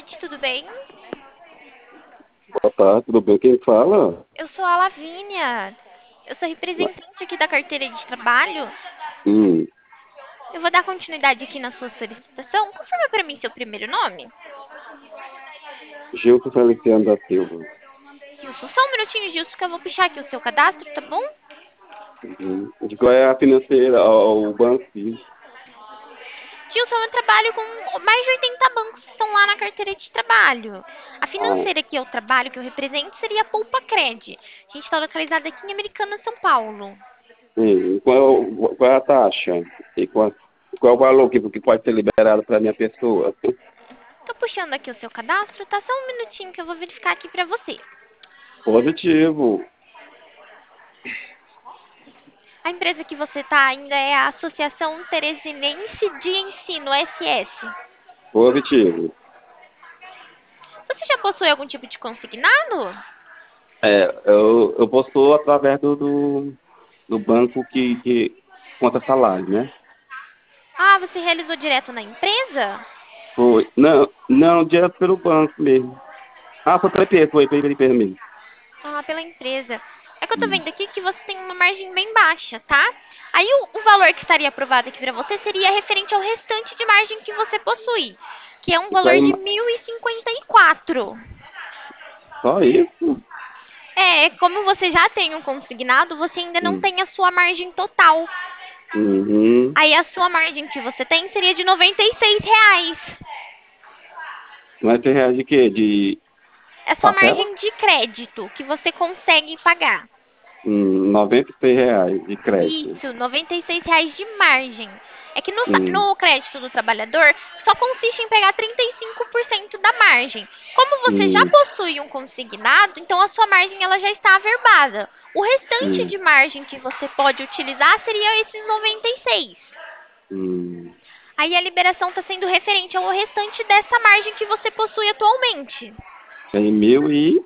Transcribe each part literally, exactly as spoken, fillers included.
tarde, tudo bem? Boa tarde, tudo bem? Quem fala? Eu sou a Lavínia. Eu sou representante aqui da carteira de trabalho. Hum, Eu vou dar continuidade aqui na sua solicitação. Confirma para mim seu primeiro nome. Gilson Feliciano da Silva. Gilson, só um minutinho, Gilson, que eu vou puxar aqui o seu cadastro, tá bom? Uhum. De qual é a financeira, ao, ao banco? Sim. Gilson, eu trabalho com mais de oitenta bancos que estão lá na carteira de trabalho. A Ah, financeira que eu trabalho, que eu represento, seria a Poupa Cred. A gente está localizada aqui em Americana, São Paulo. sim. Qual, é o- qual é a taxa? E qual, qual é o valor que, que pode ser liberado para minha pessoa? Tô puxando aqui o seu cadastro, tá? Só um minutinho que eu vou verificar aqui pra você. Positivo. A empresa que você está ainda é a Associação Teresinense de Ensino, S S. Positivo. Você já possui algum tipo de consignado? É, eu, eu postou através do, do, do banco que, que conta salário, né? Ah, você realizou direto na empresa? Foi. Não, não, direto pelo banco mesmo. Ah, foi pela empresa, foi pela empresa mesmo. Ah, pela empresa. É que eu tô Hum. vendo aqui que você tem uma margem bem baixa, tá? Aí o, o valor que estaria aprovado aqui pra você seria referente ao restante de margem que você possui, que é um Isso aí, valor de mil e cinquenta e quatro. só isso? É, como você já tem um consignado, você ainda não Hum. tem a sua margem total. Uhum. Aí a sua margem que você tem seria de noventa e seis reais. Mas tem reais de quê? De É a sua parcela? margem de crédito que você consegue pagar. Hum, noventa e seis reais de crédito. Isso, noventa e seis reais de margem. É que no, sa- Hum, no crédito do trabalhador só consiste em pegar trinta e cinco por cento da margem. Como você já hum, possui um consignado, então a sua margem ela já está averbada. O restante hum, de margem que você pode utilizar seria esses noventa e seis. hum. Aí a liberação está sendo referente ao restante dessa margem que você possui atualmente. Tem mil e,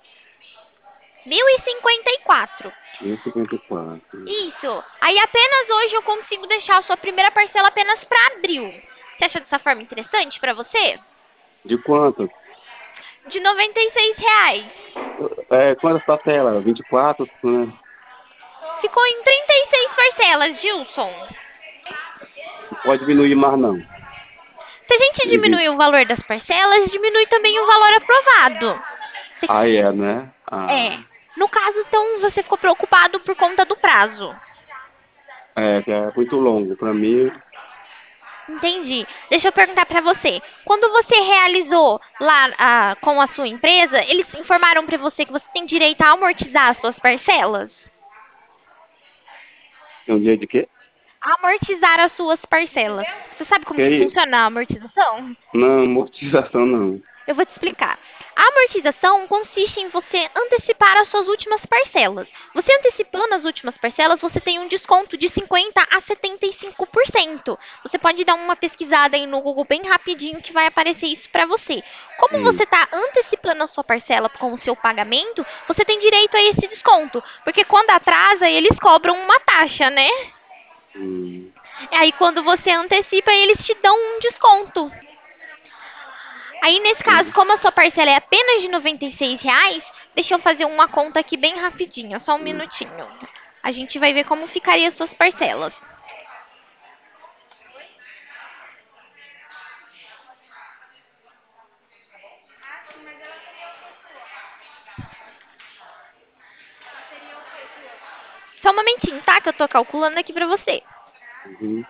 Mil e cinquenta e quatro. mil e cinquenta e quatro. Isso. Aí apenas hoje eu consigo deixar a sua primeira parcela apenas para abril. Você acha dessa forma interessante para você? De quanto? De noventa e seis reais. É, quantas parcelas? vinte e quatro, né? Ficou em trinta e seis parcelas, Gilson. Não pode diminuir mais não. Se a gente E diminuir vinte. o valor das parcelas, diminui também o valor aprovado. Ah, é, né? É. Ah, No caso, então, você ficou preocupado por conta do prazo. é, que é muito longo para mim. Entendi. Deixa eu perguntar pra você. Quando você realizou lá ah, com a sua empresa, eles informaram pra você que você tem direito a amortizar as suas parcelas? Tem um dia de quê? Amortizar as suas parcelas. Você sabe como Que que aí? funciona a amortização? Não, amortização não. Eu vou te explicar. A amortização consiste em você antecipar as suas últimas parcelas. Você antecipando as últimas parcelas, você tem um desconto de cinquenta a setenta e cinco por cento. Você pode dar uma pesquisada aí no Google bem rapidinho que vai aparecer isso para você. Como Hum, você está antecipando a sua parcela com o seu pagamento, você tem direito a esse desconto. Porque quando atrasa, eles cobram uma taxa, né? hum, Aí quando você antecipa, eles te dão um desconto. Aí, nesse caso, hum, como a sua parcela é apenas de noventa e seis reais, deixa eu fazer uma conta aqui bem rapidinho, só um hum. minutinho. A gente vai ver como ficaria as suas parcelas. Só um momentinho, tá? Que eu tô calculando aqui pra você. Uhum.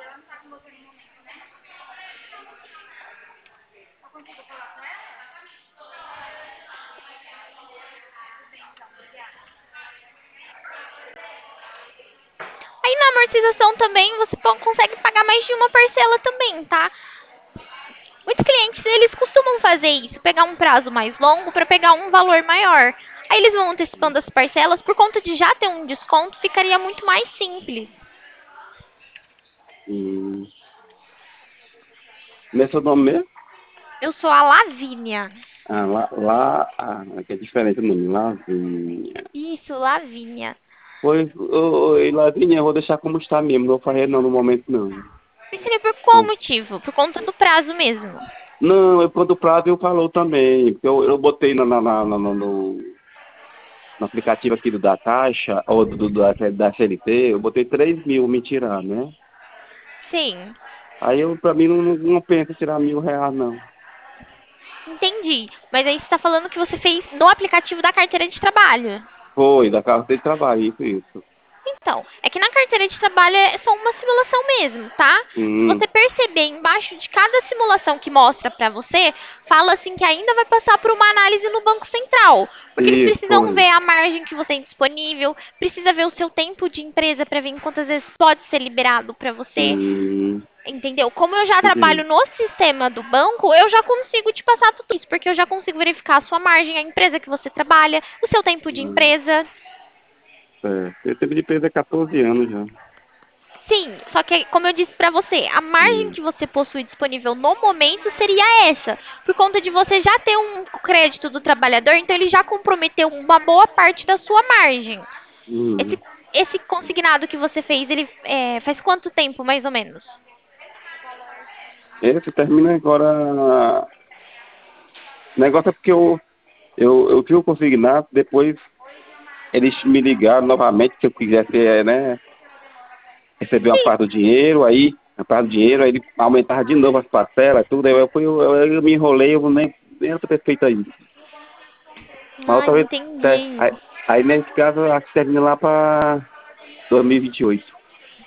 Aí, na amortização também, você po- consegue pagar mais de uma parcela também, tá? Muitos clientes, eles costumam fazer isso, pegar um prazo mais longo para pegar um valor maior. Aí eles vão antecipando as parcelas, por conta de já ter um desconto, ficaria muito mais simples. Hum. Como é seu nome mesmo? Eu sou a Lavínia. Ah, lá, lá, ah, que é diferente o nome, Lavínia. Isso, Lavínia. Pois, oi, Lavínia, eu vou deixar como está mesmo, não vou fazer não no momento não. Mas seria por qual Hum. motivo? Por conta do prazo mesmo. Não, eu, quando o prazo eu falou também, porque eu, eu botei na, na, na- na- no, no- no aplicativo aqui do da Caixa, ou do, do- da, da C L T, eu botei três mil me tirar, né? Sim, Aí eu, pra mim, não, não não pensa em tirar mil reais, não. entendi. Mas aí você está falando que você fez no aplicativo da carteira de trabalho. Foi, da carteira de trabalho, isso, isso. Então, é que na carteira de trabalho é só uma simulação mesmo, tá? Se Hum, você perceber embaixo de cada simulação que mostra pra você, fala assim que ainda vai passar por uma análise no Banco Central, porque eles isso, precisam foi. ver a margem que você tem disponível, precisa ver o seu tempo de empresa pra ver em quantas vezes pode ser liberado pra você, Hum, entendeu? Como eu já entendi. trabalho no sistema do banco, eu já consigo te passar tudo isso, porque eu já consigo verificar a sua margem, a empresa que você trabalha, o seu tempo de Hum, empresa. é. Eu tenho de empresa há quatorze anos já. Sim, só que, como eu disse pra você, a margem Hum, que você possui disponível no momento seria essa. Por conta de você já ter um crédito do trabalhador, então ele já comprometeu uma boa parte da sua margem. Esse, hum. esse consignado que você fez, ele é, faz quanto tempo, mais ou menos? Esse termina agora. O negócio é porque eu, eu, eu vi o consignado, depois eles me ligaram novamente se eu quisesse, é, né, receber uma Sim, parte do dinheiro, aí, a parte do dinheiro, aí ele aumentava de novo as parcelas, tudo, aí eu, fui, eu, eu, eu me enrolei, eu nem, nem era pra ter feito isso. Mas ah, outra vez, é, entendi. aí, aí nesse caso, eu acho que termina lá pra dois mil e vinte e oito.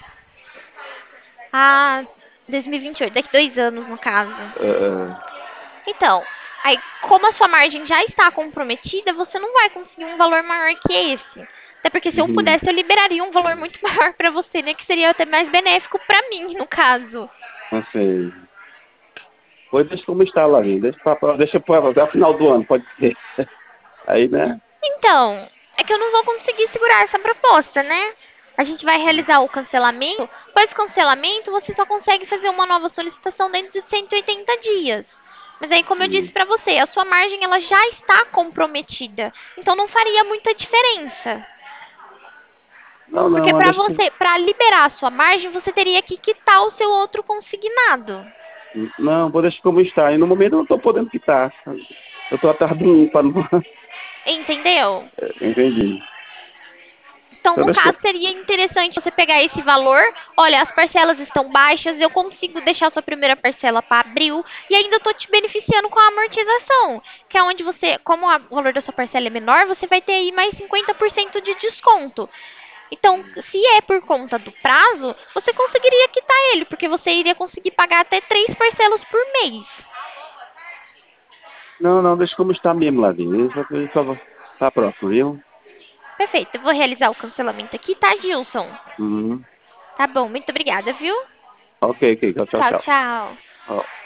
Ah, dois mil e vinte e oito, daqui dois anos, no caso. É, Então, aí, como a sua margem já está comprometida, você não vai conseguir um valor maior que esse. Até porque se eu uhum, pudesse, eu liberaria um valor muito maior para você, né? Que seria até mais benéfico para mim, no caso. não sei. Pois deixa como está lá, deixa, pra, deixa pra, até o final do ano, pode ser. Aí, né? Então, é que eu não vou conseguir segurar essa proposta, né? A gente vai realizar o cancelamento. Após o cancelamento, você só consegue fazer uma nova solicitação dentro de cento e oitenta dias. Mas aí, como eu disse Hum. para você, a sua margem ela já está comprometida. Então não faria muita diferença. Não, não, Porque mas para deixa. você, para liberar a sua margem, você teria que quitar o seu outro consignado. Não, vou deixar como está. E no momento eu não estou podendo quitar. Eu estou atrás de um para não. Entendeu? Entendi. Então, Então no deixa. caso, seria interessante você pegar esse valor. Olha, as parcelas estão baixas, eu consigo deixar sua primeira parcela para abril e ainda estou te beneficiando com a amortização, que é onde você, como a- o valor da sua parcela é menor, você vai ter aí mais cinquenta por cento de desconto. Então, se é por conta do prazo, você conseguiria quitar ele, porque você iria conseguir pagar até três parcelas por mês. Não, não, deixa como está mesmo, Lavinho. Só, só tá próximo, viu? Perfeito, eu vou realizar o cancelamento aqui, tá, Gilson? Uhum. Tá bom, muito obrigada, viu? Ok, ok. Tchau, tchau, Tchau, tchau. tchau. Ó.